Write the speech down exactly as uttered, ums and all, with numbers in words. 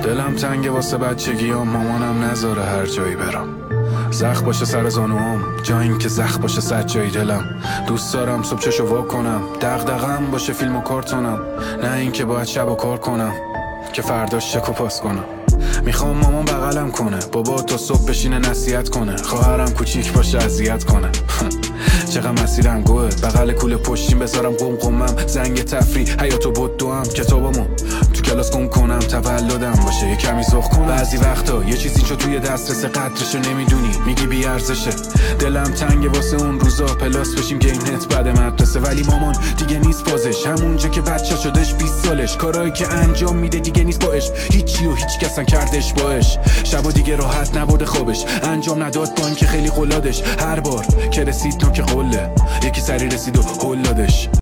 دلم تنگه واسه بچگیام، مامانم نذاره هر جایی برم. زخ باشه سر زانوام، جا این که زخ باشه صد جای دلم. دوست دارم صبح چشو وا کنم، دغدغه‌ام باشه فیلم و کارتونم. نه این که باید شب و کار کنم که فرداش چک و پاس کنم. میخوام مامان بغلم کنه، بابا تا صبح بشینه نصیحت کنه، خواهرم کوچیک باشه اذیت کنه. چقدر مسیرم گوه، بغل کوله پشتیم بذارم قمقمم. زنگ تفریح حیاتو بدوام، کتابامو تو کلاس گم کنم. تولدم باشه یه کمی سخ کنم. بعضی وقتا یه چیزی چو توی دسترس قدرشو نمیدونی، میگی بی ارزشه. دلم تنگه واسه اون روزا پلاس بشیم گیم نت بعد مدرسه. ولی مامان دیگه نیست بازش، همونجا که بچه شدش بیست سالش. کارایی که انجام میده دیگه نیست باش، هیچی و هیچ کسن کردش باش. شبا دیگه راحت نبوده خوابش، انجام نداد با اینکه خیلی قلادش. هر بار که رسید تو که قله، یکی سری رسید و هل دادش.